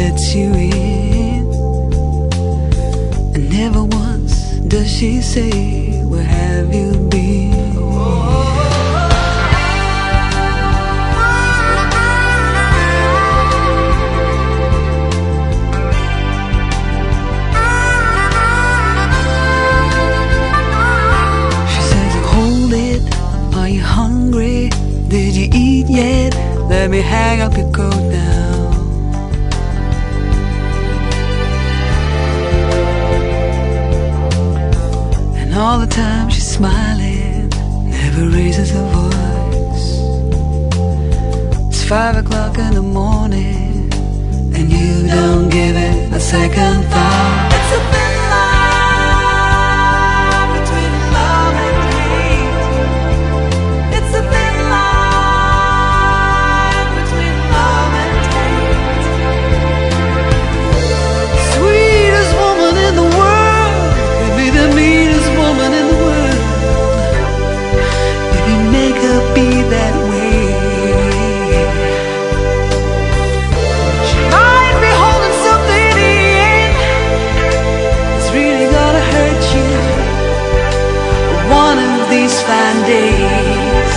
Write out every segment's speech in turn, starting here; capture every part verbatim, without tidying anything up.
lets you in, and never once does she say, where have you been? She says, hold it, are you hungry? Did you eat yet? Let me hang up your coat now. And all the time she's smiling, never raises her voice. It's five o'clock in the morning, and you don't give it a second thought. It's a thin line between love and hate. It's a thin line between love and hate. Sweetest woman in the world could be the meanest woman in the world if you make her be that way. She might be holding something in that's really gonna hurt you one of these fine days.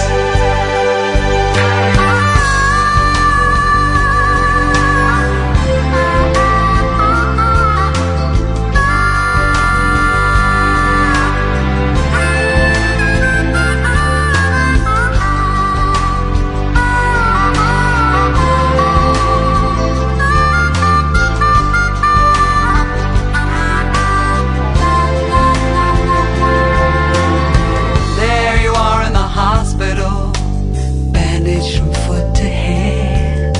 There you are in the hospital, bandaged from foot to head,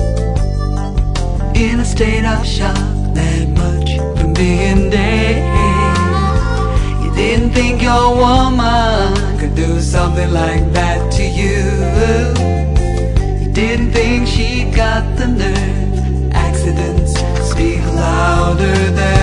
in a state of shock, that much from being dead. You didn't think your woman could do something like that to you. You didn't think she got the nerve. Accidents speak louder than